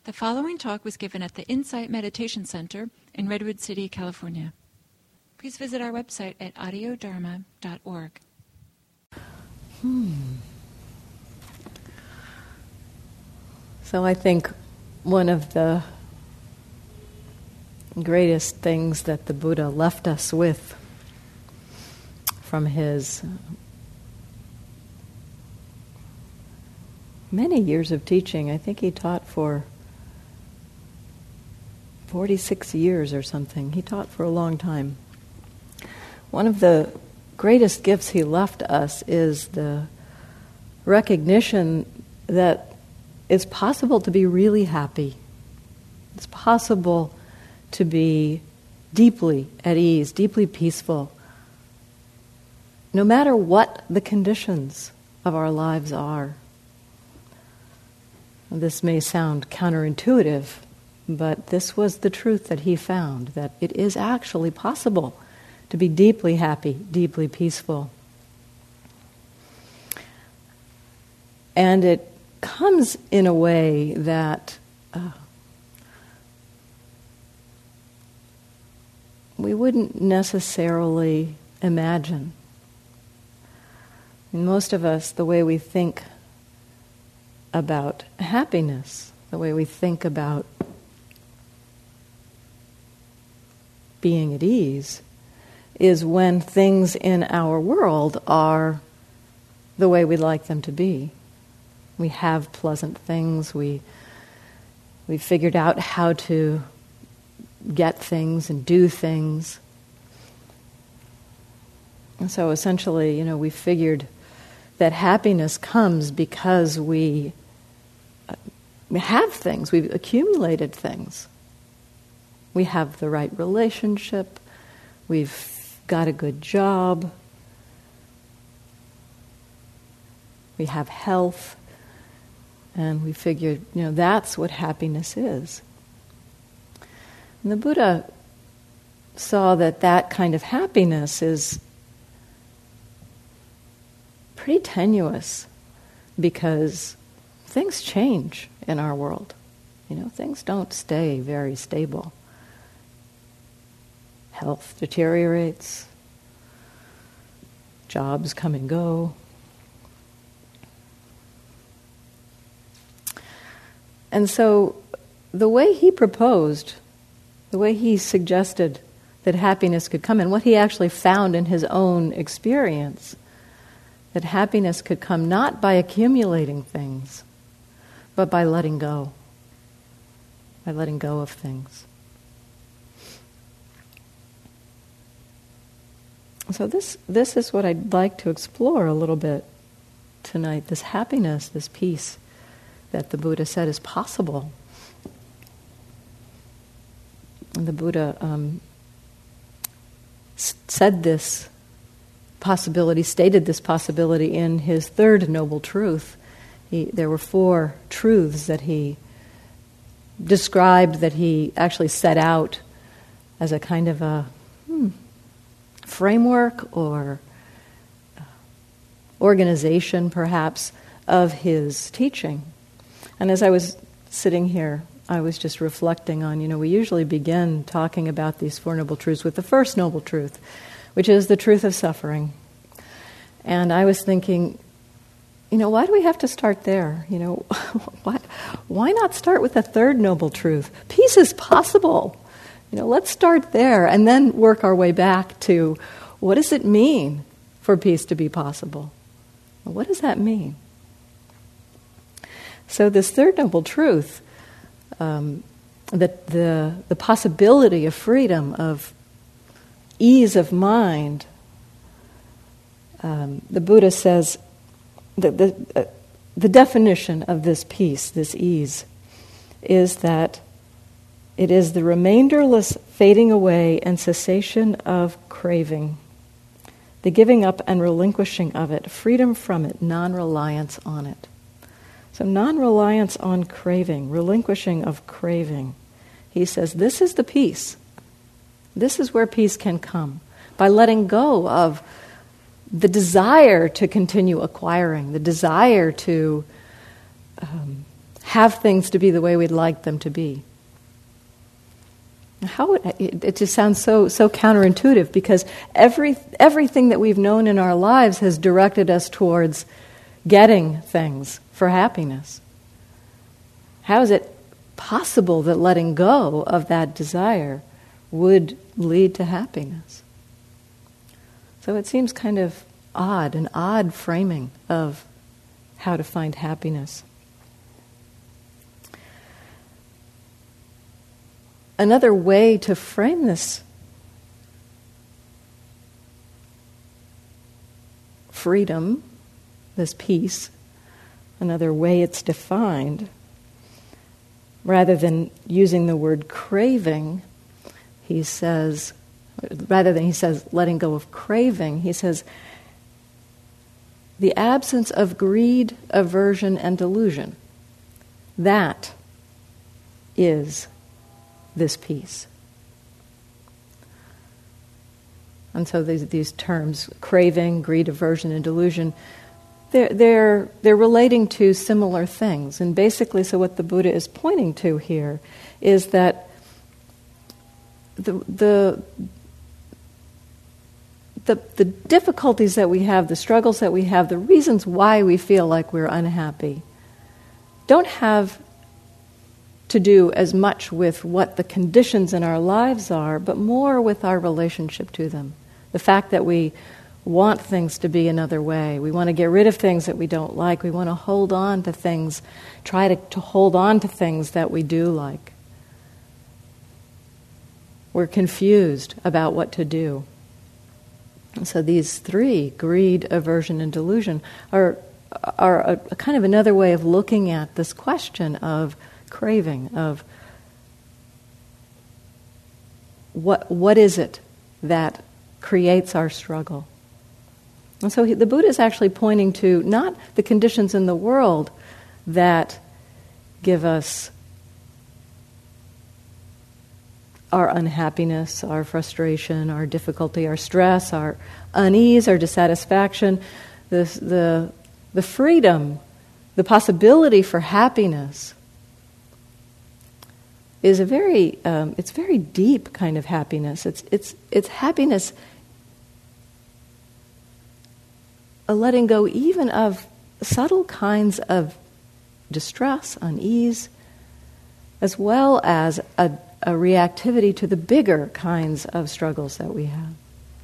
The following talk was given at the Insight Meditation Center in Redwood City, California. Please visit our website at audiodharma.org. So I think one of the greatest things that the Buddha left us with from his many years of teaching, I think he taught for 46 years or something. He taught for a long time. One of the greatest gifts he left us is the recognition that it's possible to be really happy. It's possible to be deeply at ease, deeply peaceful, no matter what the conditions of our lives are. This may sound counterintuitive, but this was the truth that he found, that it is actually possible to be deeply happy, deeply peaceful. And it comes in a way that we wouldn't necessarily imagine. And most of us, the way we think about happiness, the way we think about being at ease, is when things in our world are the way we'd like them to be. We have pleasant things, we figured out how to get things and do things. And so essentially, we figured that happiness comes because we have things, we've accumulated things. We have the right relationship, we've got a good job, we have health, and we figured, that's what happiness is. And the Buddha saw that that kind of happiness is pretty tenuous because things change in our world. Things don't stay very stable. Health deteriorates, jobs come and go. And so the way he proposed, the way he suggested that happiness could come, and what he actually found in his own experience, that happiness could come not by accumulating things, but by letting go of things. So this is what I'd like to explore a little bit tonight, this happiness, this peace that the Buddha said is possible. And the Buddha said this possibility, stated this possibility in his third noble truth. There were 4 truths that he described, that he actually set out as a kind of a framework or organization, perhaps, of his teaching. And as I was sitting here, I was just reflecting on, we usually begin talking about these 4 noble truths with the first noble truth, which is the truth of suffering. And I was thinking, why do we have to start there? Why not start with the third noble truth? Peace is possible. Let's start there and then work our way back to what does it mean for peace to be possible? What does that mean? So this third noble truth, that the possibility of freedom, of ease of mind, the Buddha says that the definition of this peace, this ease, is that it is the remainderless fading away and cessation of craving, the giving up and relinquishing of it, freedom from it, non-reliance on it. So non-reliance on craving, relinquishing of craving. He says this is the peace. This is where peace can come, by letting go of the desire to continue acquiring, the desire to have things to be the way we'd like them to be. It just sounds so counterintuitive, because everything that we've known in our lives has directed us towards getting things for happiness. How is it possible that letting go of that desire would lead to happiness? So it seems kind of odd, an odd framing of how to find happiness. Another way to frame this freedom, this peace, another way it's defined, rather than using the word craving, he says letting go of craving, he says the absence of greed, aversion, and delusion. That is this peace. And so these terms, craving, greed, aversion, and delusion, they're relating to similar things. And basically, so what the Buddha is pointing to here is that the difficulties that we have, the struggles that we have, the reasons why we feel like we're unhappy, don't have to do as much with what the conditions in our lives are, but more with our relationship to them. The fact that we want things to be another way. We want to get rid of things that we don't like. We want to hold on to things, try to hold on to things that we do like. We're confused about what to do. And so these three, greed, aversion, and delusion, are a kind of another way of looking at this question of craving, of what is it that creates our struggle. And so the Buddha is actually pointing to not the conditions in the world that give us our unhappiness, our frustration, our difficulty, our stress, our unease, our dissatisfaction, the freedom, the possibility for happiness is a very it's very deep kind of happiness. It's happiness, a letting go even of subtle kinds of distress, unease, as well as a reactivity to the bigger kinds of struggles that we have.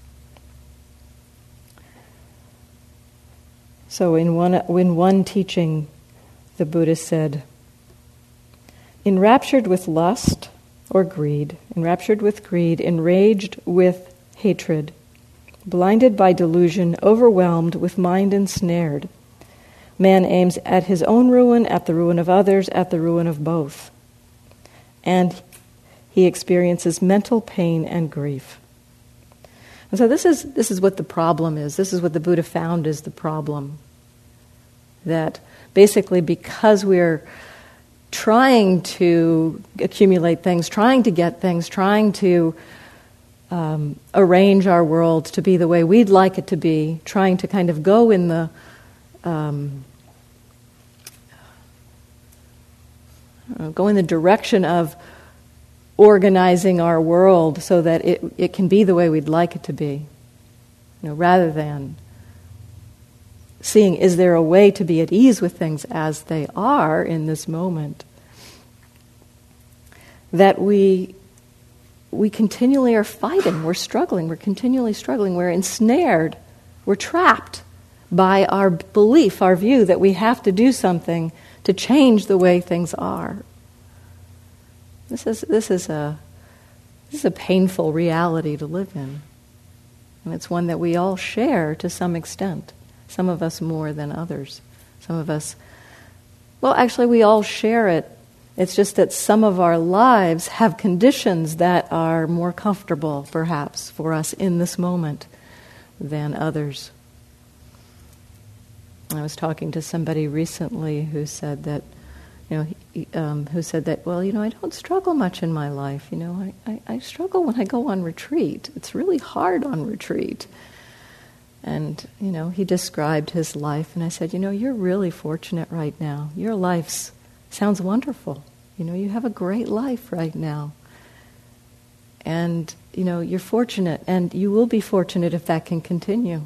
So in one teaching, the Buddha said, enraptured with lust or greed, enraptured with greed, enraged with hatred, blinded by delusion, overwhelmed with mind ensnared, man aims at his own ruin, at the ruin of others, at the ruin of both. And he experiences mental pain and grief. And so this is what the problem is. This is what the Buddha found is the problem. That basically because we're trying to accumulate things, trying to get things, trying to arrange our world to be the way we'd like it to be, trying to kind of go in the direction of organizing our world so that it can be the way we'd like it to be, rather than seeing, is there a way to be at ease with things as they are in this moment? That we continually are fighting, we're struggling, we're continually struggling, we're ensnared, we're trapped by our belief, our view that we have to do something to change the way things are. This is a painful reality to live in. And it's one that we all share to some extent. Some of us more than others. Some of us, well, actually we all share it. It's just that some of our lives have conditions that are more comfortable, perhaps, for us in this moment than others. I was talking to somebody recently who said that, well, I don't struggle much in my life. I struggle when I go on retreat. It's really hard on retreat. And, he described his life, and I said, you're really fortunate right now. Your life's Sounds wonderful. You have a great life right now. And, you're fortunate, and you will be fortunate if that can continue.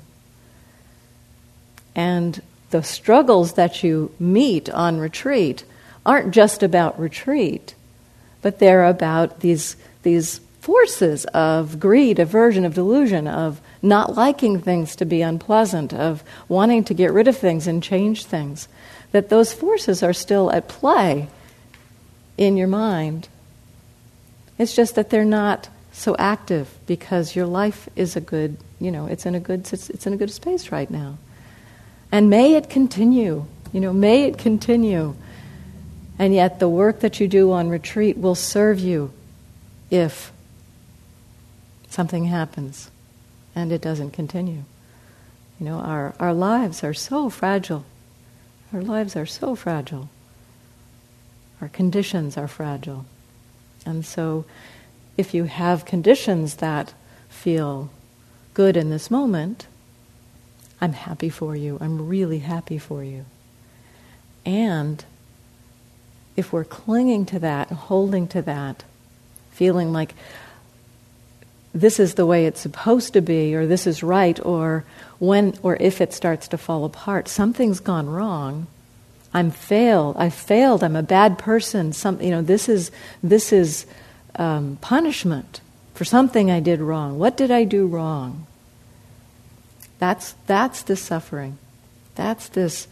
And the struggles that you meet on retreat aren't just about retreat, but they're about these forces of greed, aversion, of delusion, of not liking things to be unpleasant, of wanting to get rid of things and change things. That those forces are still at play in your mind. It's just that they're not so active because your life is it's in a good space right now. And may it continue, may it continue. And yet the work that you do on retreat will serve you if something happens and it doesn't continue. Our lives are so fragile. Our lives are so fragile. Our conditions are fragile. And so if you have conditions that feel good in this moment, I'm happy for you. I'm really happy for you. And if we're clinging to that, holding to that, feeling like this is the way it's supposed to be, or this is right, or when or if it starts to fall apart, something's gone wrong. I failed. I'm a bad person. This is punishment for something I did wrong. What did I do wrong? That's the suffering. That's this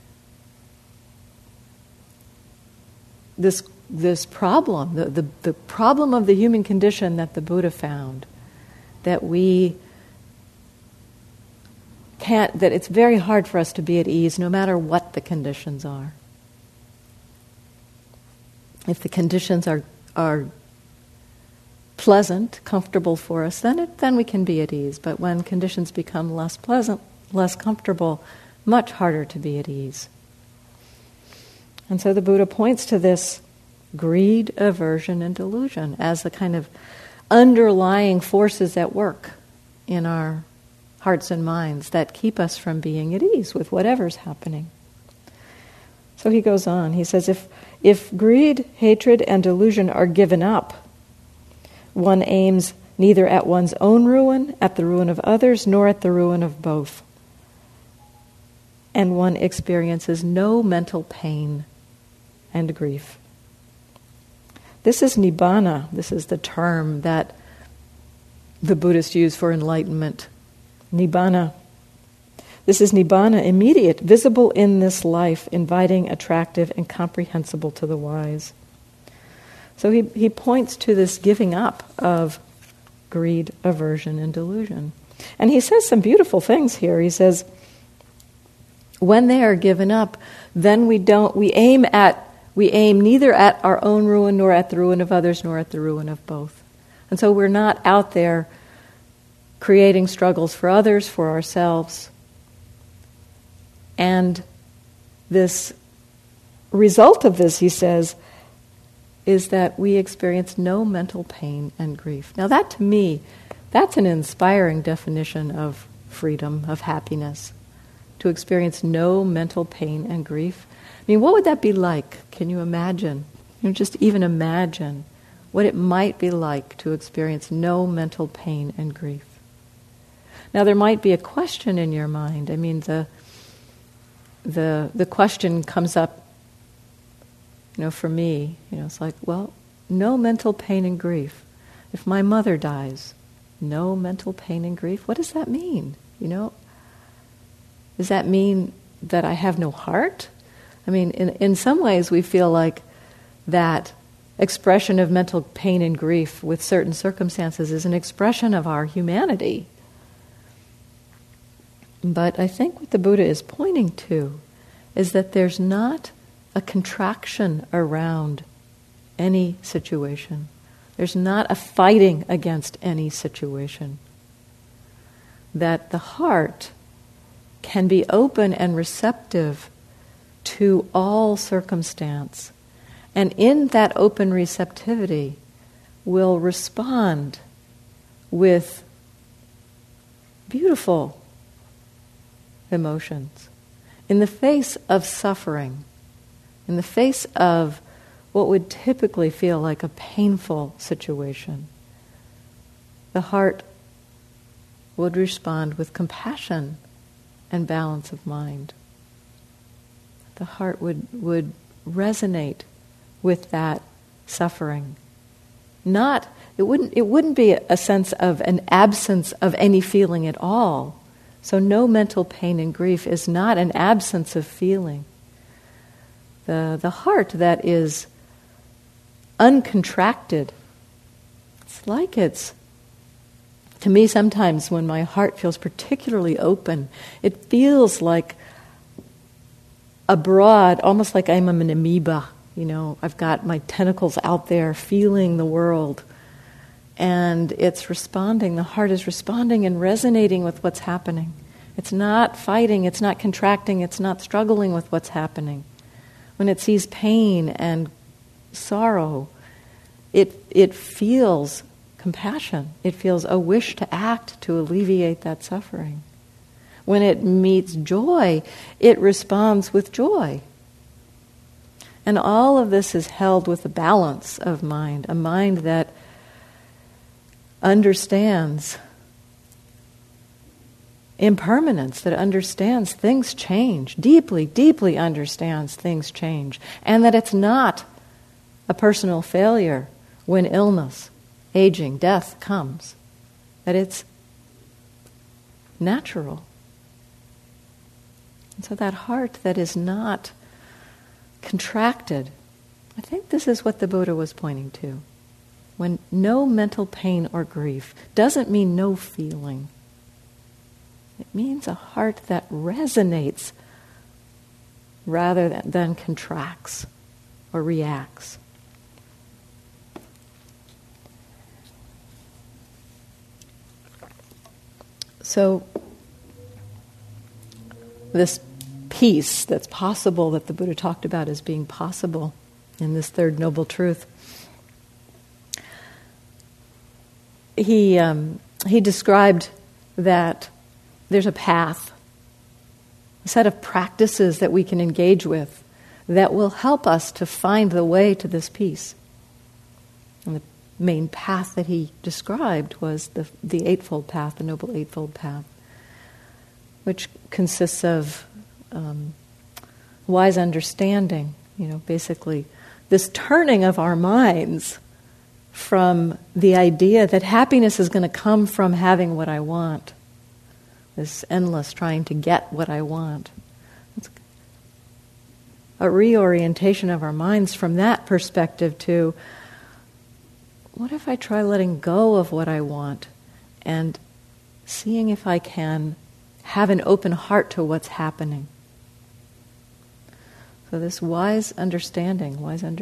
problem, the problem of the human condition that the Buddha found, that we can't, that it's very hard for us to be at ease no matter what the conditions are. If the conditions are pleasant, comfortable for us, then we can be at ease. But when conditions become less pleasant, less comfortable, much harder to be at ease. And so the Buddha points to this greed, aversion, and delusion as the kind of underlying forces at work in our hearts and minds that keep us from being at ease with whatever's happening. So he goes on. He says, if greed, hatred, and delusion are given up, one aims neither at one's own ruin, at the ruin of others, nor at the ruin of both. And one experiences no mental pain and grief. This is nibbana. This is the term that the Buddhists use for enlightenment. Nibbana. This is nibbana, immediate, visible in this life, inviting, attractive, and comprehensible to the wise. So he points to this giving up of greed, aversion, and delusion. And he says some beautiful things here. He says, when they are given up, then we aim neither at our own ruin, nor at the ruin of others, nor at the ruin of both. And so we're not out there creating struggles for others, for ourselves. And this result of this, he says, is that we experience no mental pain and grief. Now that, to me, that's an inspiring definition of freedom, of happiness, to experience no mental pain and grief. I mean, what would that be like? Can you imagine? Just even imagine what it might be like to experience no mental pain and grief. Now there might be a question in your mind. I mean, the question comes up, for me, it's like, well, no mental pain and grief. If my mother dies, no mental pain and grief, what does that mean? Does that mean that I have no heart? I mean, in some ways we feel like that expression of mental pain and grief with certain circumstances is an expression of our humanity. But I think what the Buddha is pointing to is that there's not a contraction around any situation. There's not a fighting against any situation. That the heart can be open and receptive to all circumstance. And in that open receptivity will respond with beautiful emotions. In the face of suffering, in the face of what would typically feel like a painful situation, the heart would respond with compassion and balance of mind. The heart would resonate with that suffering. It wouldn't be a sense of an absence of any feeling at all. So no mental pain and grief is not an absence of feeling. The heart that is uncontracted, to me sometimes when my heart feels particularly open, it feels like a broad, almost like I'm an amoeba. I've got my tentacles out there feeling the world. And it's responding, the heart is responding and resonating with what's happening. It's not fighting, it's not contracting, it's not struggling with what's happening. When it sees pain and sorrow, it feels compassion. It feels a wish to act to alleviate that suffering. When it meets joy, it responds with joy. And all of this is held with a balance of mind, a mind that understands impermanence, that understands things change, deeply, deeply understands things change, and that it's not a personal failure when illness, aging, death comes, that it's natural. And so that heart that is not contracted, I think this is what the Buddha was pointing to. When no mental pain or grief doesn't mean no feeling. It means a heart that resonates rather than contracts or reacts. So this peace that's possible, that the Buddha talked about as being possible in this third noble truth, he described that there's a path, a set of practices that we can engage with that will help us to find the way to this peace. And the main path that he described was the Eightfold Path, the Noble Eightfold Path, which consists of wise understanding, basically this turning of our minds from the idea that happiness is going to come from having what I want, this endless trying to get what I want. It's a reorientation of our minds from that perspective to, what if I try letting go of what I want and seeing if I can have an open heart to what's happening. So this wise understanding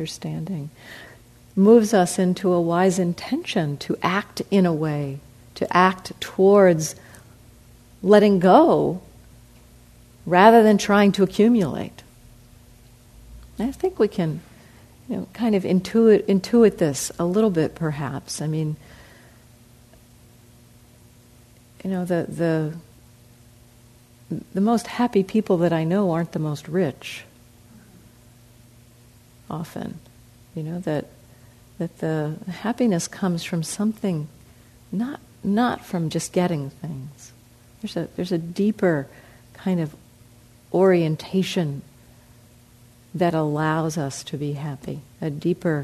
moves us into a wise intention to act in a way, to act towards letting go rather than trying to accumulate. And I think we can, kind of intuit this a little bit, perhaps. I mean, the most happy people that I know aren't the most rich. Often, that the happiness comes from something, not from just getting things. There's a deeper kind of orientation that allows us to be happy, a deeper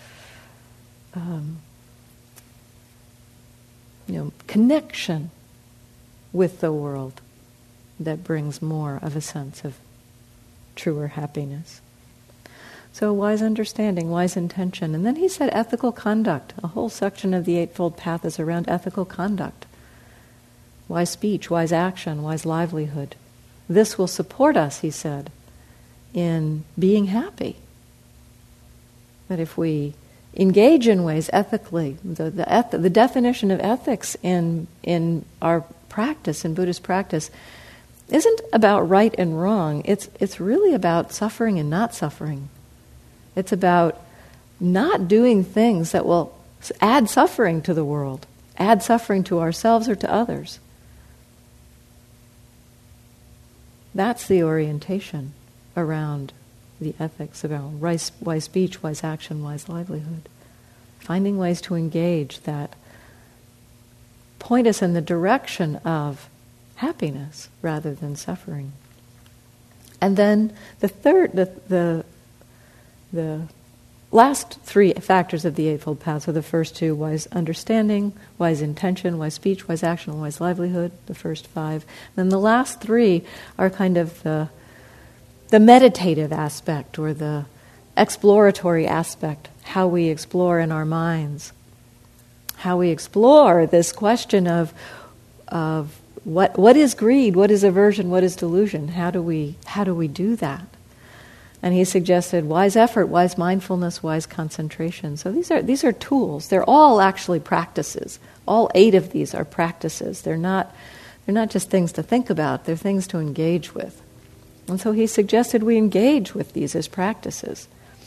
connection with the world that brings more of a sense of truer happiness. So wise understanding, wise intention. And then he said ethical conduct. A whole section of the Eightfold Path is around ethical conduct. Wise speech, wise action, wise livelihood. This will support us, he said, in being happy. That if we engage in ways ethically, the definition of ethics in our practice, in Buddhist practice, isn't about right and wrong. It's really about suffering and not suffering. It's about not doing things that will add suffering to the world, add suffering to ourselves or to others. That's the orientation around the ethics about wise speech, wise action, wise livelihood. Finding ways to engage that point us in the direction of happiness rather than suffering. And then the last three factors of the Eightfold Path are the first two: wise understanding, wise intention, wise speech, wise action, and wise livelihood, the first five. Then the last three are kind of the meditative aspect or the exploratory aspect, how we explore in our minds, how we explore this question of what is greed, what is aversion, what is delusion, how do we do that? And he suggested wise effort, wise mindfulness, wise concentration. So these are tools. They're all actually practices. All 8 of these are practices. They're not just things to think about. They're things to engage with. And so he suggested we engage with these as practices.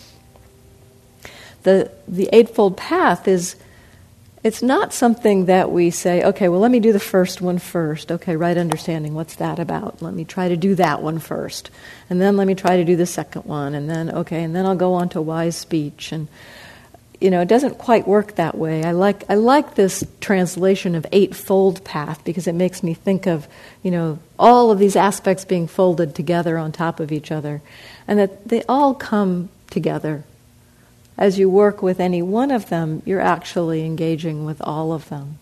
The Eightfold Path it's not something that we say, okay, well, let me do the first one first. Okay, right understanding, what's that about? Let me try to do that one first. And then let me try to do the second one. And then I'll go on to wise speech. And, it doesn't quite work that way. I like this translation of Eightfold Path because it makes me think of, all of these aspects being folded together on top of each other. And that they all come together. As you work with any one of them, you're actually engaging with all of them.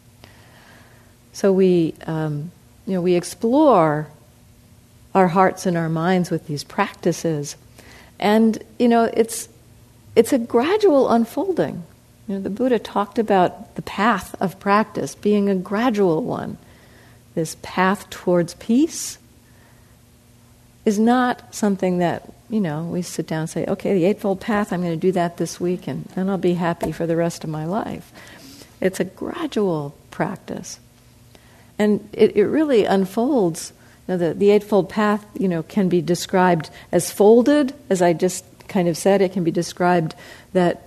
So we explore our hearts and our minds with these practices, and it's a gradual unfolding. The Buddha talked about the path of practice being a gradual one. This path towards peace is not something that we sit down and say, okay, the Eightfold Path, I'm going to do that this week, and then I'll be happy for the rest of my life. It's a gradual practice. And it really unfolds. The Eightfold Path, can be described as folded, as I just kind of said. It can be described that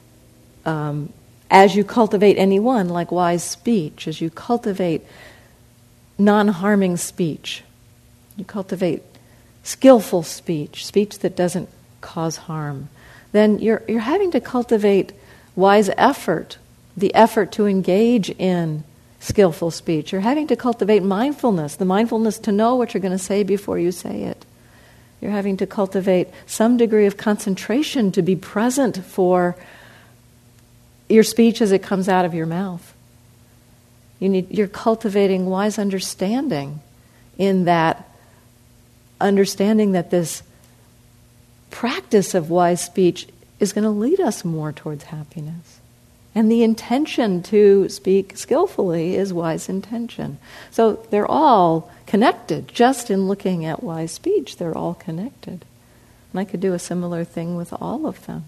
as you cultivate any one, like wise speech, as you cultivate non-harming speech, you cultivate skillful speech that doesn't cause harm, then you're having to cultivate wise effort, the effort to engage in skillful speech. You're having to cultivate mindfulness, the mindfulness to know what you're going to say before you say it. You're having to cultivate some degree of concentration to be present for your speech as it comes out of your mouth. You're cultivating wise understanding in that understanding that this practice of wise speech is going to lead us more towards happiness. And the intention to speak skillfully is wise intention. So they're all connected. Just in looking at wise speech, they're all connected. And I could do a similar thing with all of them.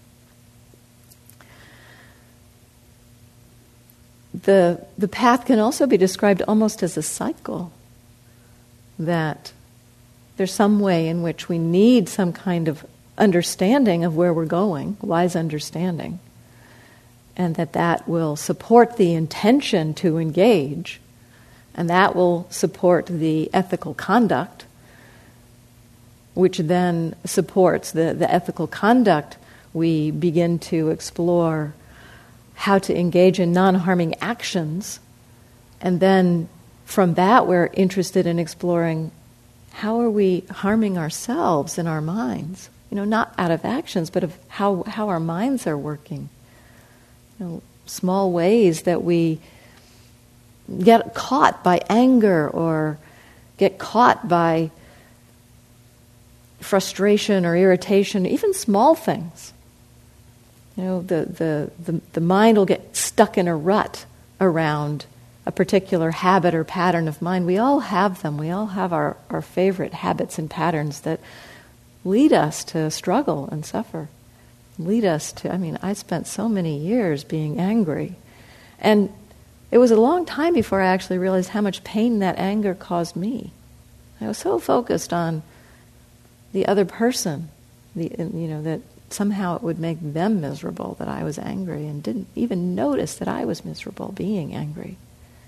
The path can also be described almost as a cycle, that there's some way in which we need some kind of understanding of where we're going, wise understanding, and that will support the intention to engage, and that will support the ethical conduct, which then supports the ethical conduct. We begin to explore how to engage in non-harming actions, and then from that we're interested in exploring how are we harming ourselves and our minds? Not out of actions, but of how our minds are working. Small ways that we get caught by anger or get caught by frustration or irritation, even small things. The mind will get stuck in a rut around a particular habit or pattern of mind. We all have them. We all have our favorite habits and patterns that lead us to struggle and suffer. Lead us to, I spent so many years being angry. And it was a long time before I actually realized how much pain that anger caused me. I was so focused on the other person, that somehow it would make them miserable that I was angry, and didn't even notice that I was miserable being angry.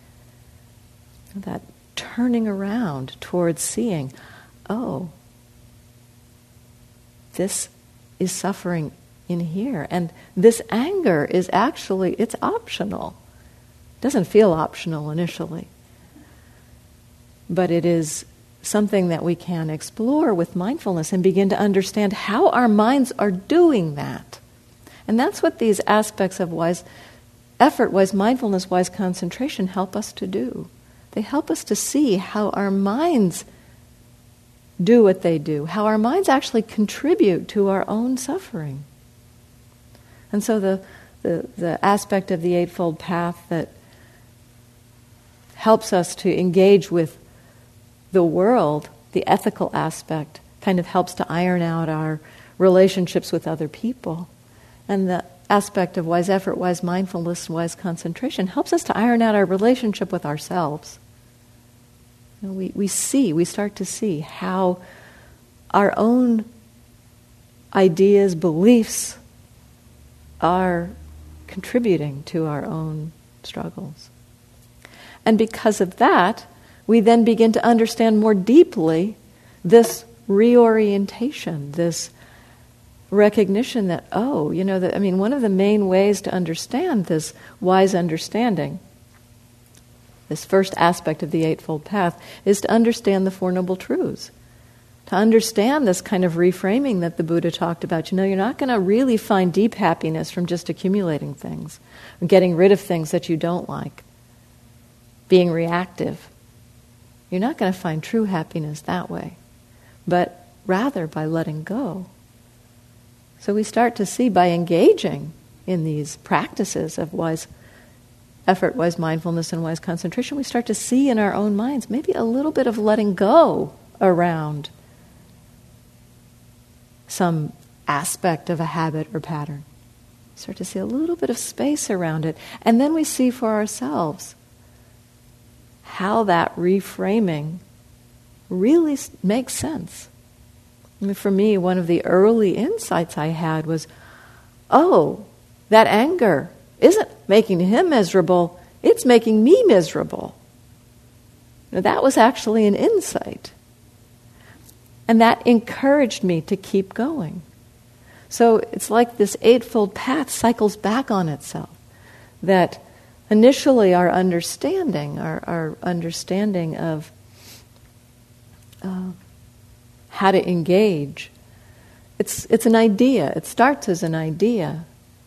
That turning around towards seeing, oh, this is suffering in here. And this anger is actually, it's optional. It doesn't feel optional initially. But it is something that we can explore with mindfulness and begin to understand how our minds are doing that. And that's what these aspects of wise effort, wise mindfulness, wise concentration help us to do. They help us to see how our minds do what they do, how our minds actually contribute to our own suffering. And so the aspect of the Eightfold Path that helps us to engage with the world, the ethical aspect, kind of helps to iron out our relationships with other people. And the aspect of wise effort, wise mindfulness, wise concentration helps us to iron out our relationship with ourselves. You know, we start to see how our own ideas, beliefs are contributing to our own struggles. And because of that, we then begin to understand more deeply this reorientation, this recognition that, one of the main ways to understand this wise understanding, this first aspect of the Eightfold Path, is to understand the Four Noble Truths. To understand this kind of reframing that the Buddha talked about. You're not going to really find deep happiness from just accumulating things, or getting rid of things that you don't like, being reactive. You're not going to find true happiness that way, but rather by letting go. So we start to see, by engaging in these practices of wise effort, wise mindfulness, and wise concentration, we start to see in our own minds maybe a little bit of letting go around some aspect of a habit or pattern. Start to see a little bit of space around it. And then we see for ourselves how that reframing really makes sense. I mean, for me, one of the early insights I had was, that anger isn't making him miserable, it's making me miserable. Now, that was actually an insight. And that encouraged me to keep going. So it's like this Eightfold Path cycles back on itself. That initially our understanding of how to engage, it's an idea. It starts as an idea.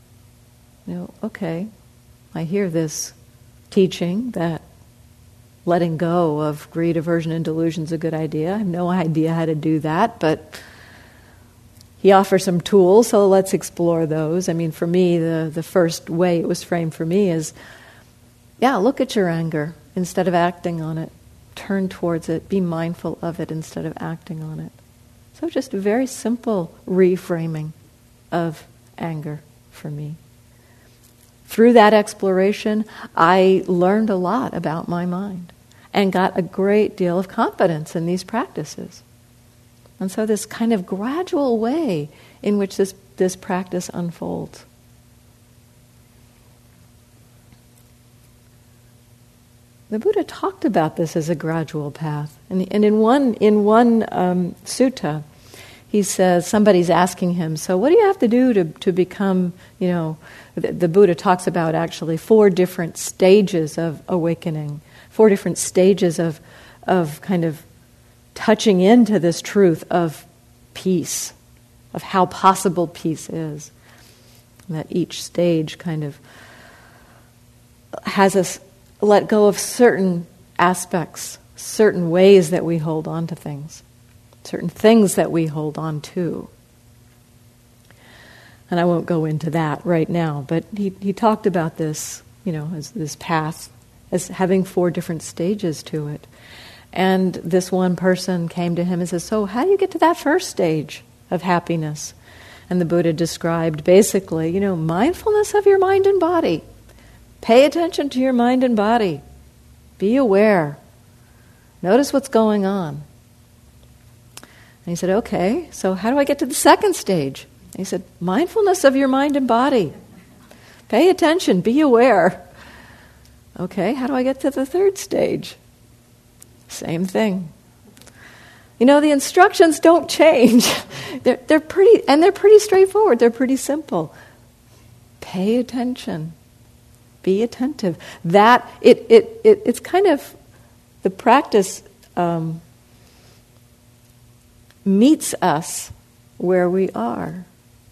I hear this teaching that letting go of greed, aversion, and delusion is a good idea. I have no idea how to do that, but he offers some tools, so let's explore those. I mean, for me, the first way it was framed for me is, look at your anger instead of acting on it. Turn towards it. Be mindful of it instead of acting on it. So just a very simple reframing of anger for me. Through that exploration, I learned a lot about my mind and got a great deal of confidence in these practices. And so this kind of gradual way in which this practice unfolds. The Buddha talked about this as a gradual path. And in one sutta, he says, somebody's asking him, so what do you have to do to become, the Buddha talks about actually 4 different stages of awakening, 4 different stages of kind of touching into this truth of peace, of how possible peace is. And that each stage kind of has us let go of certain aspects, certain ways that we hold on to things, certain things that we hold on to. And I won't go into that right now, but he talked about this, as this path, as having 4 different stages to it. And this one person came to him and says, so how do you get to that first stage of happiness? And the Buddha described basically, mindfulness of your mind and body. Pay attention to your mind and body. Be aware. Notice what's going on. And he said, okay, so how do I get to the second stage? And he said, mindfulness of your mind and body. Pay attention, be aware. Okay, how do I get to the third stage? Same thing. The instructions don't change. They're pretty straightforward. They're pretty simple. Pay attention. Be attentive. That it's kind of the practice meets us where we are.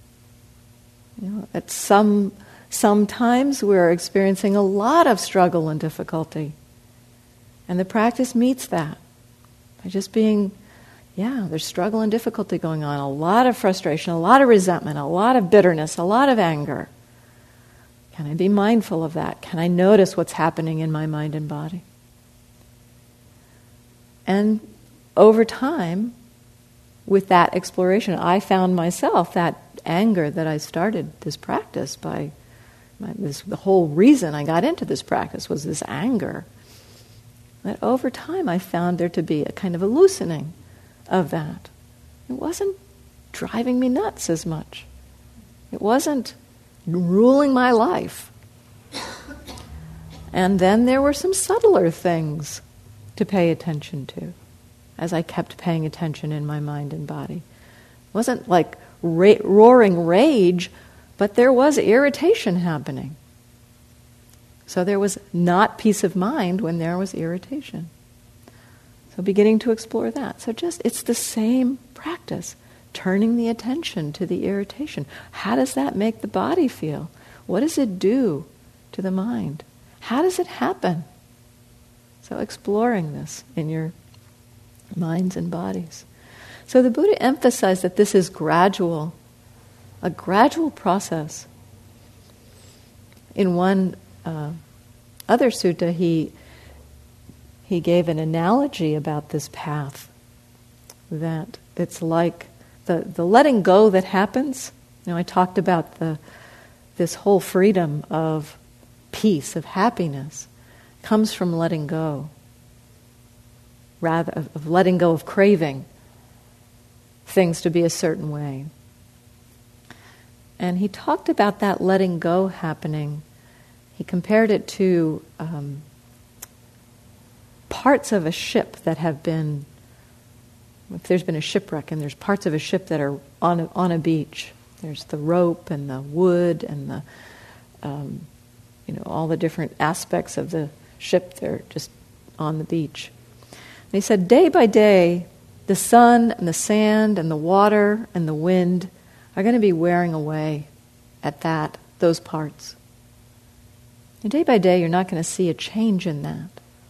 At sometimes we're experiencing a lot of struggle and difficulty, and the practice meets that by just being, there's struggle and difficulty going on, a lot of frustration, a lot of resentment, a lot of bitterness, a lot of anger. Can I be mindful of that? Can I notice what's happening in my mind and body? And over time, with that exploration, I found myself, that anger that I started this practice by, the whole reason I got into this practice was this anger. That over time I found there to be a kind of a loosening of that. It wasn't driving me nuts as much. It wasn't ruling my life. And then there were some subtler things to pay attention to as I kept paying attention in my mind and body. It wasn't like roaring rage, but there was irritation happening. So there was not peace of mind when there was irritation. So beginning to explore that. So it's the same practice, turning the attention to the irritation. How does that make the body feel? What does it do to the mind? How does it happen? So exploring this in your minds and bodies. So the Buddha emphasized that this is gradual, a gradual process. In one other sutta, he gave an analogy about this path, that it's like the letting go that happens. I talked about this whole freedom of peace, of happiness, comes from letting go, rather of letting go of craving things to be a certain way. And he talked about that letting go happening. He compared it to parts of a ship that have been, if there's been a shipwreck and there's parts of a ship that are on a beach, there's the rope and the wood and the all the different aspects of the ship, they're just on the beach. And he said, day by day, the sun and the sand and the water and the wind are going to be wearing away at those parts. And day by day, you're not going to see a change in that.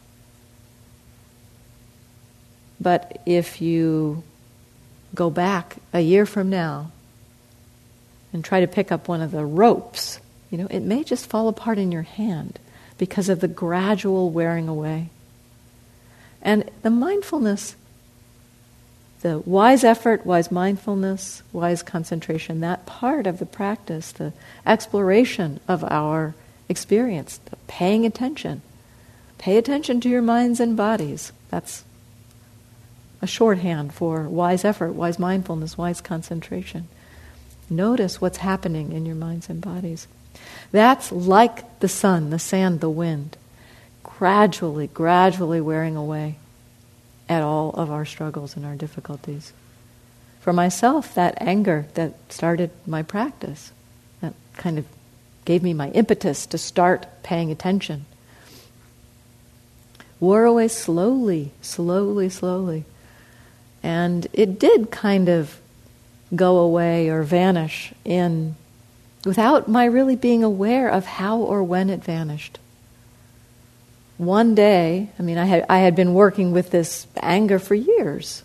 But if you go back a year from now and try to pick up one of the ropes, it may just fall apart in your hand because of the gradual wearing away. And the mindfulness, the wise effort, wise mindfulness, wise concentration, that part of the practice, the exploration of our experience, the paying attention. Pay attention to your minds and bodies. That's a shorthand for wise effort, wise mindfulness, wise concentration. Notice what's happening in your minds and bodies. That's like the sun, the sand, the wind, gradually wearing away at all of our struggles and our difficulties. For myself, that anger that started my practice, that kind of gave me my impetus to start paying attention, wore away slowly. And it did kind of go away or vanish without my really being aware of how or when it vanished. One day, I had been working with this anger for years,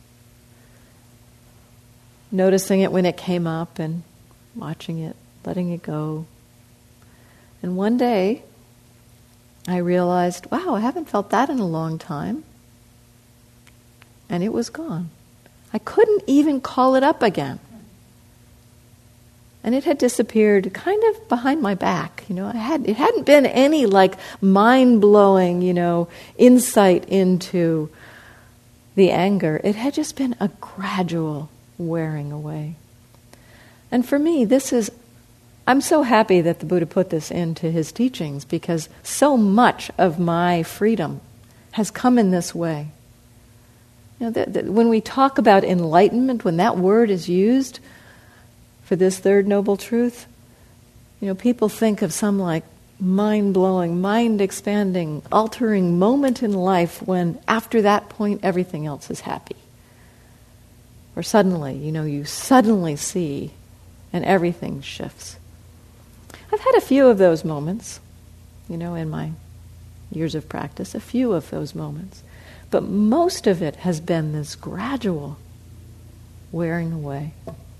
noticing it when it came up and watching it, letting it go. And one day, I realized, wow, I haven't felt that in a long time. And it was gone. I couldn't even call it up again. And it had disappeared kind of behind my back. It hadn't been any mind-blowing, insight into the anger. It had just been a gradual wearing away. And for me, I'm so happy that the Buddha put this into his teachings, because so much of my freedom has come in this way. When we talk about enlightenment, when that word is used for this third noble truth, people think of some like mind-blowing, mind-expanding, altering moment in life when after that point everything else is happy. Or suddenly, you suddenly see and everything shifts. I've had a few of those moments, in my years of practice, a few of those moments. But most of it has been this gradual wearing away.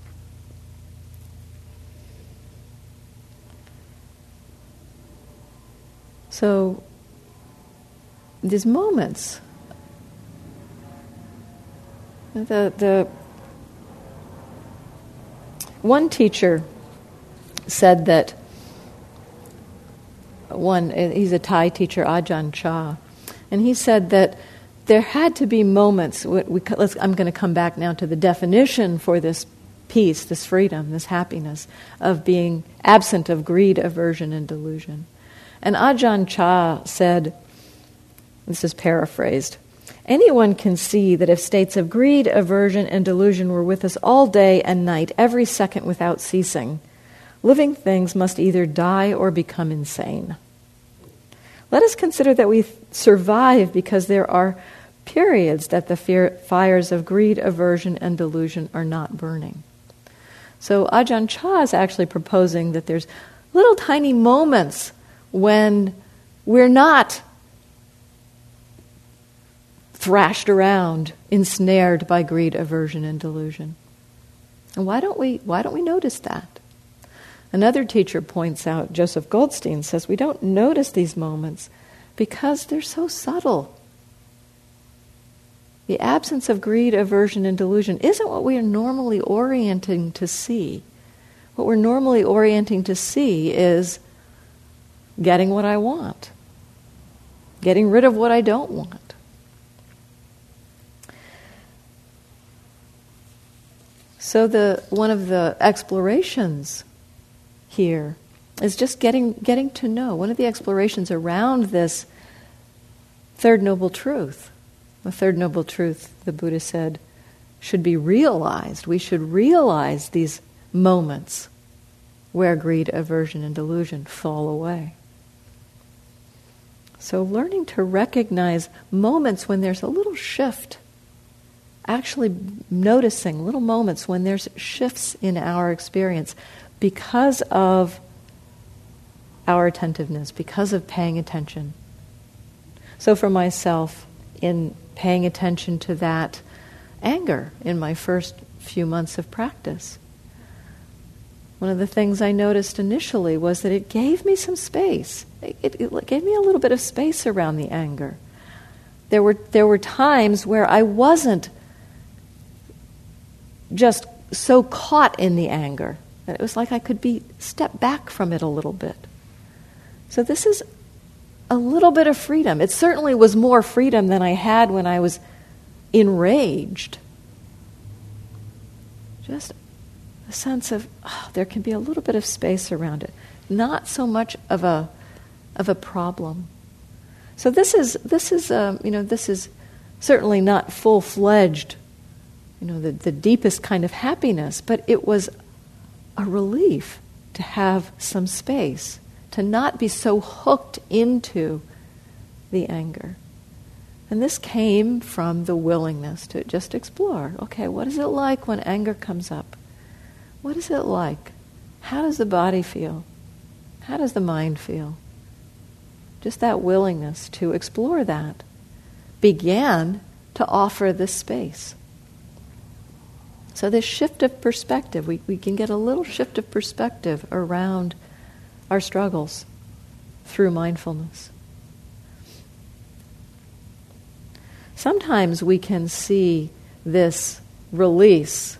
So, these moments, the one teacher said that he's a Thai teacher, Ajahn Chah, and he said that there had to be moments, I'm going to come back now to the definition for this peace, this freedom, this happiness, of being absent of greed, aversion, and delusion. And Ajahn Chah said, this is paraphrased, anyone can see that if states of greed, aversion, and delusion were with us all day and night, every second without ceasing, living things must either die or become insane. Let us consider that we survive because there are periods that the fires of greed, aversion, and delusion are not burning. So Ajahn Chah is actually proposing that there's little tiny moments when we're not thrashed around, ensnared by greed, aversion, and delusion. And why don't we notice that? Another teacher points out, Joseph Goldstein says, we don't notice these moments because they're so subtle. The absence of greed, aversion, and delusion isn't what we are normally orienting to see. What we're normally orienting to see is getting what I want, getting rid of what I don't want. So one of the explorations here is just getting to know. One of the explorations around this third noble truth, the third noble truth, the Buddha said, should be realized. We should realize these moments where greed, aversion, and delusion fall away. So learning to recognize moments when there's a little shift, actually noticing little moments when there's shifts in our experience because of our attentiveness, because of paying attention. So for myself, in paying attention to that anger in my first few months of practice, one of the things I noticed initially was that it gave me some space. It gave me a little bit of space around the anger. There were times where I wasn't just so caught in the anger that it was like I could step back from it a little bit. So this is a little bit of freedom. It certainly was more freedom than I had when I was enraged. Just a sense of there can be a little bit of space around it, not so much of a problem. So this is certainly not full-fledged, the deepest kind of happiness, but it was a relief to have some space, to not be so hooked into the anger. And this came from the willingness to just explore. Okay, what is it like when anger comes up? What is it like? How does the body feel? How does the mind feel? Just that willingness to explore that began to offer this space. So this shift of perspective, we can get a little shift of perspective around our struggles through mindfulness. Sometimes we can see this release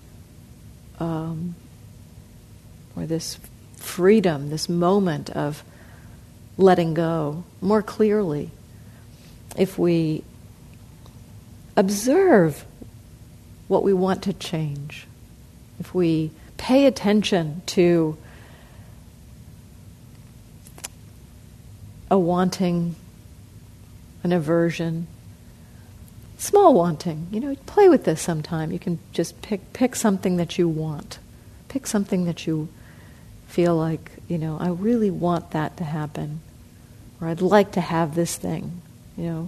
or this freedom, this moment of letting go more clearly if we observe what we want to change, if we pay attention to a wanting, an aversion, Small wanting. Play with this sometime. You can just pick something that you want. Pick something that you feel like, I really want that to happen. Or I'd like to have this thing, And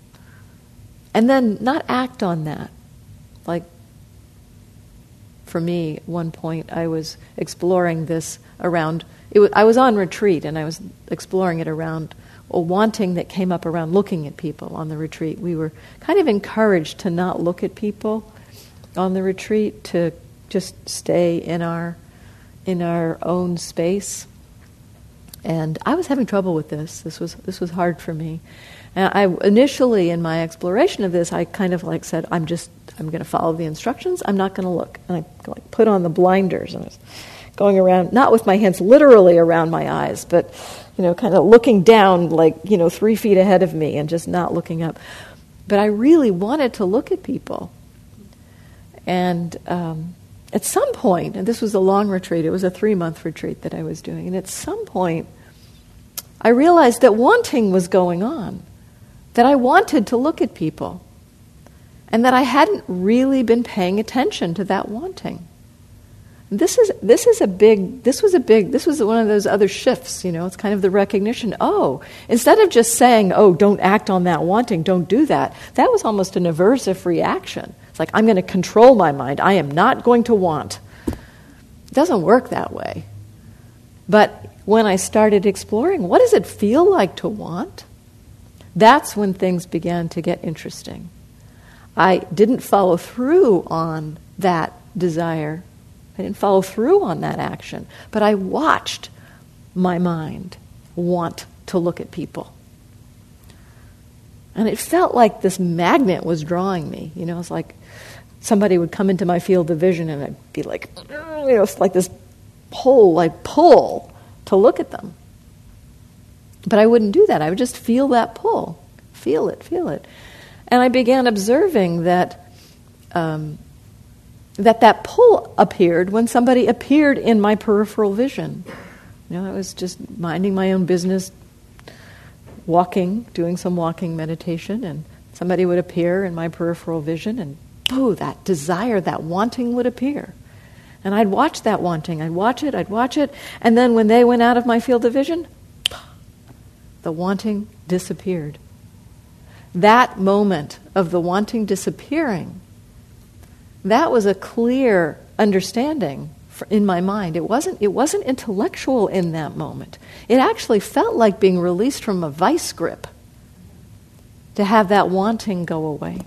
then not act on that. Like, for me, at one point, I was exploring this around, I was on retreat, and I was exploring it around a wanting that came up around looking at people on the retreat. We were kind of encouraged to not look at people on the retreat, to just stay in our own space. And I was having trouble with this. This was hard for me. And I initially, in my exploration of this, I kind of like said, I'm going to follow the instructions. I'm not going to look. And I put on the blinders, and I was going around, not with my hands literally around my eyes, but kind of looking down 3 feet ahead of me and just not looking up. But I really wanted to look at people. And at some point, and this was a long retreat, it was a 3-month retreat that I was doing, and at some point I realized that wanting was going on, that I wanted to look at people, and that I hadn't really been paying attention to that wanting. This was one of those other shifts, it's kind of the recognition, instead of just saying, don't act on that wanting, don't do that, that was almost an aversive reaction. It's like, I'm going to control my mind, I am not going to want. It doesn't work that way. But when I started exploring, what does it feel like to want? That's when things began to get interesting. I didn't follow through on that desire. I didn't follow through on that action, but I watched my mind want to look at people. And it felt like this magnet was drawing me. It's like somebody would come into my field of vision and I'd be like, it's like this pull to look at them. But I wouldn't do that. I would just feel that pull. Feel it. And I began observing that that pull appeared when somebody appeared in my peripheral vision. I was just minding my own business, walking, doing some walking meditation, and somebody would appear in my peripheral vision, and that desire, that wanting would appear. And I'd watch that wanting. I'd watch it, and then when they went out of my field of vision, the wanting disappeared. That moment of the wanting disappearing, that was a clear understanding in my mind. It wasn't intellectual in that moment. It actually felt like being released from a vice grip to have that wanting go away.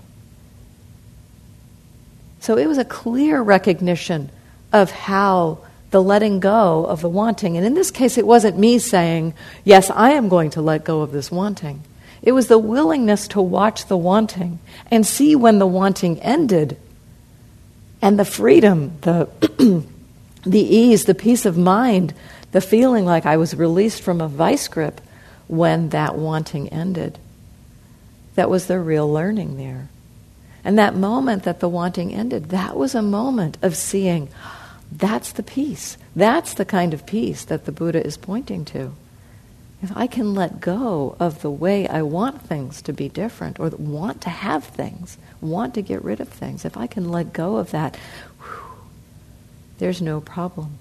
So it was a clear recognition of how the letting go of the wanting, and in this case it wasn't me saying, yes, I am going to let go of this wanting. It was the willingness to watch the wanting and see when the wanting ended, and the freedom, the ease, the peace of mind, the feeling like I was released from a vice grip when that wanting ended. That was the real learning there. And that moment that the wanting ended, that was a moment of seeing, that's the peace. That's the kind of peace that the Buddha is pointing to. If I can let go of the way I want things to be different, or want to have things, want to get rid of things, if I can let go of that, there's no problem.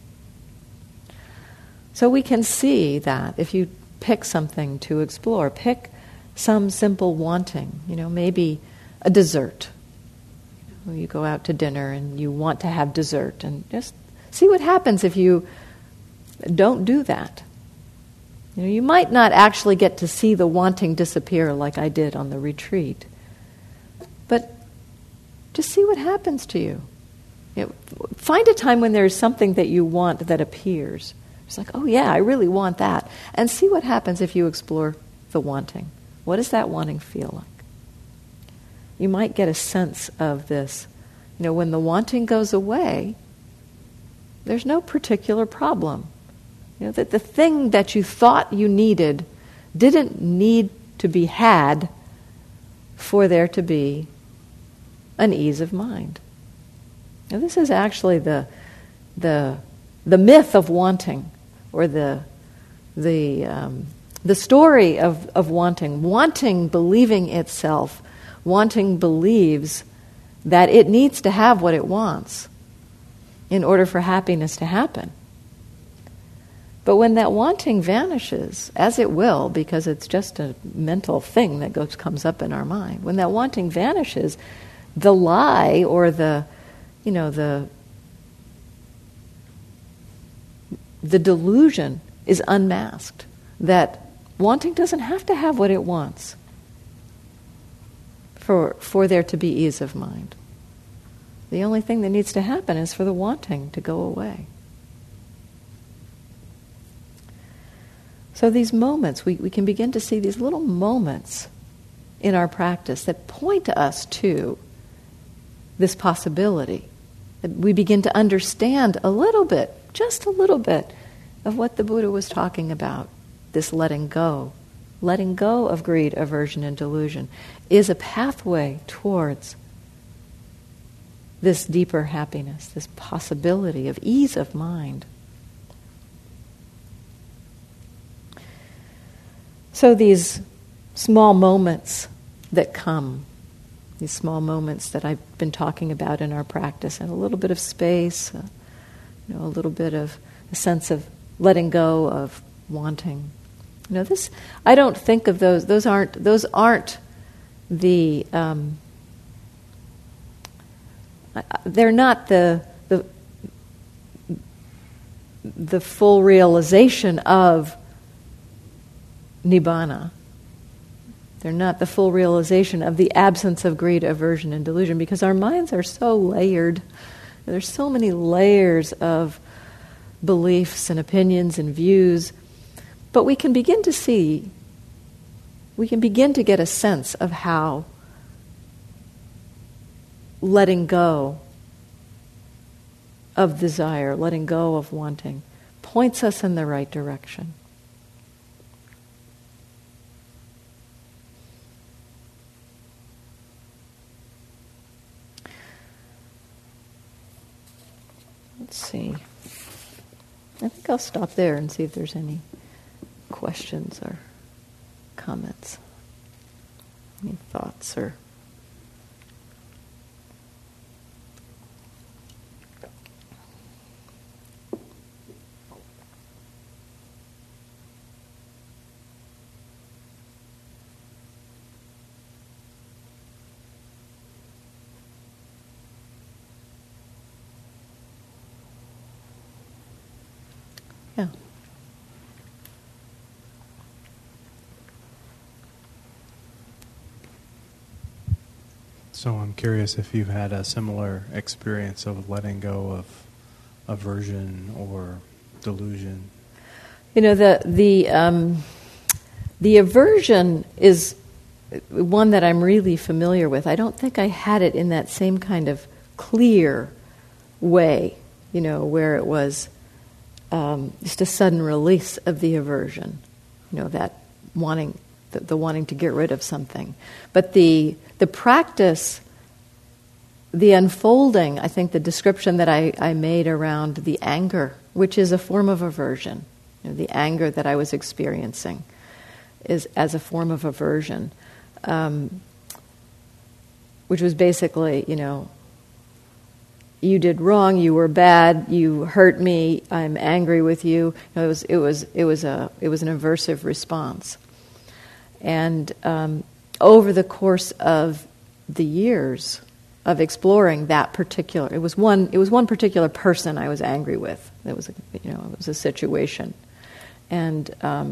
So we can see that if you pick something to explore, pick some simple wanting, maybe a dessert. You go out to dinner and you want to have dessert, and just see what happens if you don't do that. You might not actually get to see the wanting disappear like I did on the retreat, but just see what happens to you. Find a time when there's something that you want that appears. It's like, oh yeah, I really want that. And see what happens if you explore the wanting. What does that wanting feel like? You might get a sense of this. When the wanting goes away, there's no particular problem. That the thing that you thought you needed didn't need to be had for there to be an ease of mind. Now, this is actually the myth of wanting, or the story of wanting. Wanting, believing itself, wanting believes that it needs to have what it wants in order for happiness to happen. But when that wanting vanishes, as it will, because it's just a mental thing that comes up in our mind, when that wanting vanishes, the lie or the delusion is unmasked, that wanting doesn't have to have what it wants for there to be ease of mind. The only thing that needs to happen is for the wanting to go away. So these moments, we can begin to see these little moments in our practice that point us to this possibility. That we begin to understand a little bit, just a little bit, of what the Buddha was talking about, this letting go. Letting go of greed, aversion, and delusion is a pathway towards this deeper happiness, this possibility of ease of mind. So these small moments that come, these small moments that I've been talking about in our practice, and a little bit of space, a little bit of a sense of letting go of wanting. This, I don't think of those. Those aren't the. They're not the full realization of Nibbana. They're not the full realization of the absence of greed, aversion, and delusion, because our minds are so layered. There's so many layers of beliefs and opinions and views. But we can begin to get a sense of how letting go of desire, letting go of wanting, points us in the right direction. Let's see. I think I'll stop there and see if there's any questions or comments, any thoughts or... Yeah. So I'm curious if you've had a similar experience of letting go of aversion or delusion. The aversion is one that I'm really familiar with. I don't think I had it in that same kind of clear way, where it was just a sudden release of the aversion, that wanting, the wanting to get rid of something. But the practice, the unfolding, I think the description that I made around the anger, which is a form of aversion, the anger that I was experiencing is as a form of aversion, which was basically, you did wrong, you were bad, you hurt me, I'm angry with you. It was an aversive response. And over the course of the years of exploring that particular, it was one particular person I was angry with. It was a situation, and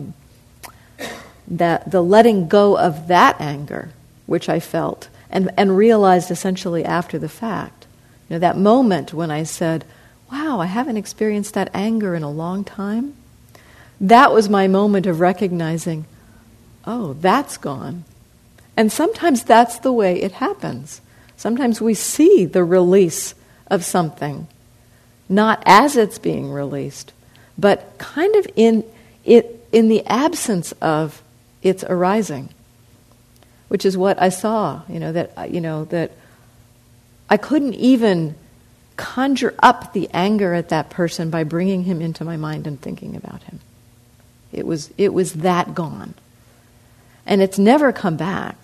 that the letting go of that anger, which I felt and realized essentially after the fact. That moment when I said, wow, I haven't experienced that anger in a long time. That was my moment of recognizing, oh, that's gone. And sometimes that's the way it happens. Sometimes we see the release of something, not as it's being released, but kind of in the absence of its arising, which is what I saw, that I couldn't even conjure up the anger at that person by bringing him into my mind and thinking about him. It was that gone. And it's never come back.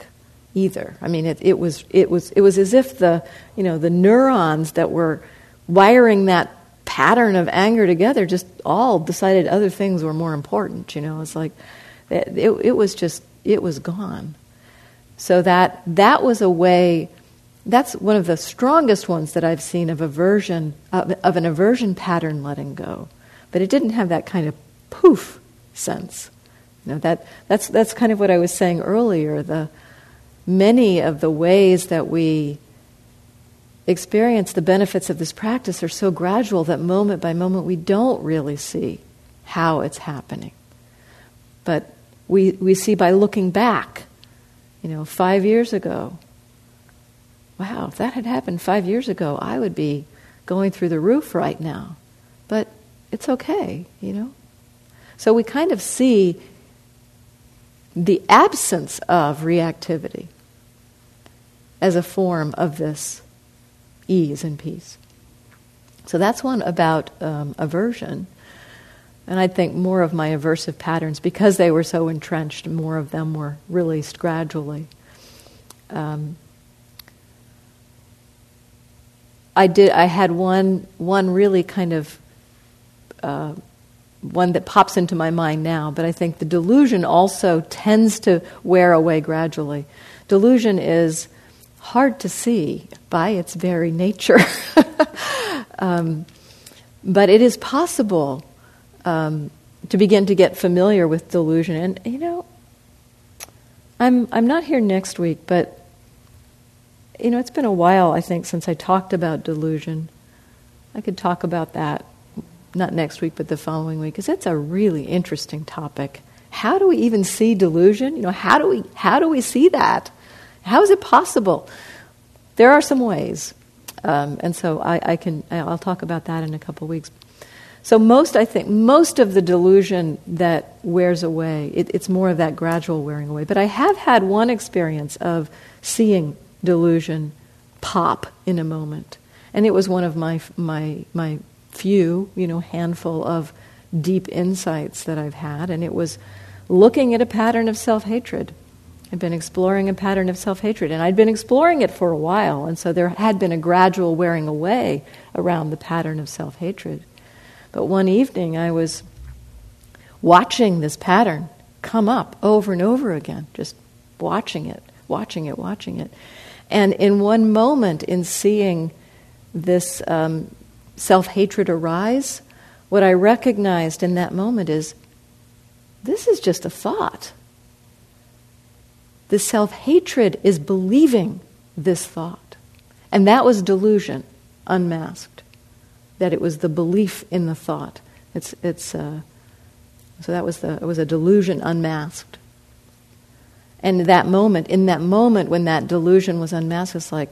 either. I mean, it was as if the neurons that were wiring that pattern of anger together just all decided other things were more important. It's like it was gone. So that was a way. That's one of the strongest ones that I've seen of aversion, of an aversion pattern letting go. But it didn't have that kind of poof sense. That's kind of what I was saying earlier. Many of the ways that we experience the benefits of this practice are so gradual that moment by moment we don't really see how it's happening. But we see by looking back, 5 years ago, wow, if that had happened 5 years ago, I would be going through the roof right now. But it's okay, So we kind of see the absence of reactivity as a form of this ease and peace. So that's one about aversion. And I think more of my aversive patterns, because they were so entrenched, more of them were released gradually. I had one really kind of one that pops into my mind now, but I think the delusion also tends to wear away gradually. Delusion is hard to see by its very nature. But it is possible to begin to get familiar with delusion. And, I'm not here next week, but, it's been a while, I think, since I talked about delusion. I could talk about that, not next week, but the following week, because it's a really interesting topic. How do we even see delusion? How do we see that? How is it possible? There are some ways, and so I'll talk about that in a couple of weeks. So I think most of the delusion that wears away, it's more of that gradual wearing away. But I have had one experience of seeing delusion pop in a moment, and it was one of my few, handful of deep insights that I've had, and it was looking at a pattern of self-hatred. I'd been exploring a pattern of self-hatred, and I'd been exploring it for a while, and so there had been a gradual wearing away around the pattern of self-hatred. But one evening I was watching this pattern come up over and over again, just watching it. And in one moment, in seeing this self-hatred arise, what I recognized in that moment is, this is just a thought. The self-hatred is believing this thought. And that was delusion, unmasked. That it was the belief in the thought. So it was a delusion unmasked. And in that moment when that delusion was unmasked, it's like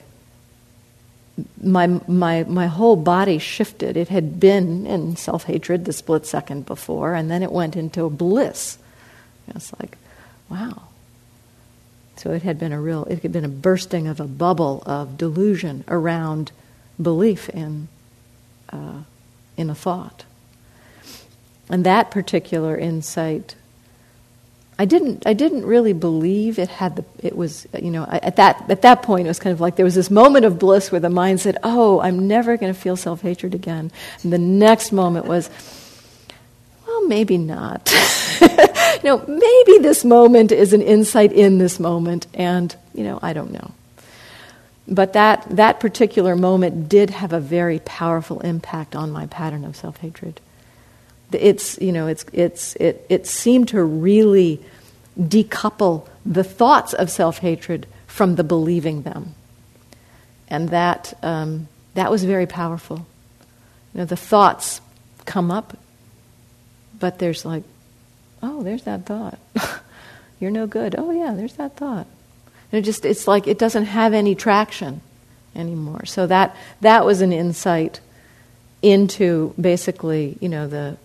my whole body shifted. It had been in self-hatred the split second before, and then it went into bliss. It's like, wow. So it had been a bursting of a bubble of delusion around belief in a thought. And that particular insight, I didn't really believe it had at that point it was kind of like there was this moment of bliss where the mind said, oh, I'm never going to feel self-hatred again. And the next moment was, well, maybe not. Maybe this moment is an insight in this moment, and, I don't know. But that particular moment did have a very powerful impact on my pattern of self-hatred. It seemed to really decouple the thoughts of self-hatred from the believing them, and that was very powerful. The thoughts come up, but there's like, oh, there's that thought. You're no good. Oh yeah, there's that thought. And it's like it doesn't have any traction anymore. So that was an insight into basically, the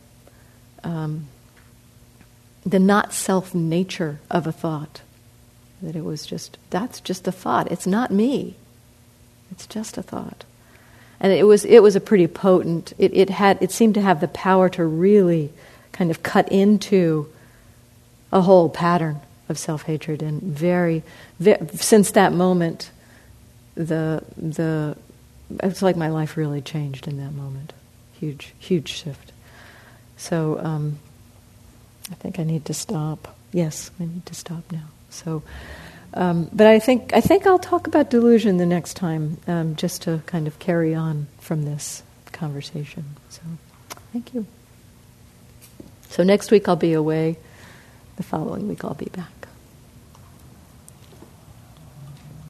not self nature of a thought. That it was that's just a thought. It's not me. It's just a thought. And it was a pretty potent. It seemed to have the power to really kind of cut into a whole pattern of self-hatred, and since that moment, it's like my life really changed in that moment. Huge shift. So I think I need to stop. Yes, I need to stop now. So, but I think I'll talk about delusion the next time, just to kind of carry on from this conversation. So, thank you. So next week I'll be away. The following week I'll be back.